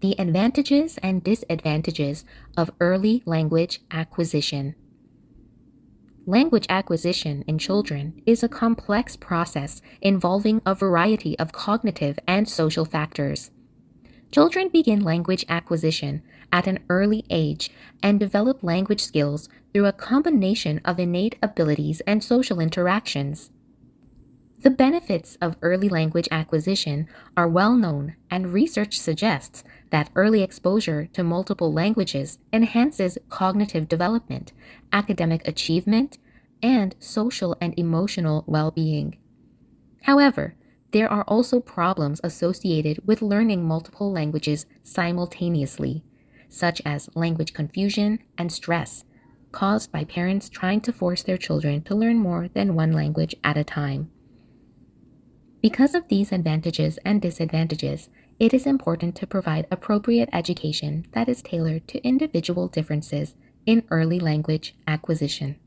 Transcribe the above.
The advantages and disadvantages of early language acquisition. Language acquisition in children is a complex process involving a variety of cognitive and social factors. Children begin language acquisition at an early age and develop language skills through a combination of innate abilities and social interactions. The benefits of early language acquisition are well known, and research suggests that early exposure to multiple languages enhances cognitive development, academic achievement, and social and emotional well being. However, there are also problems associated with learning multiple languages simultaneously, such as language confusion and stress, caused by parents trying to force their children to learn more than one language at a time. Because of these advantages and disadvantages, it is important to provide appropriate education that is tailored to individual differences in early language acquisition.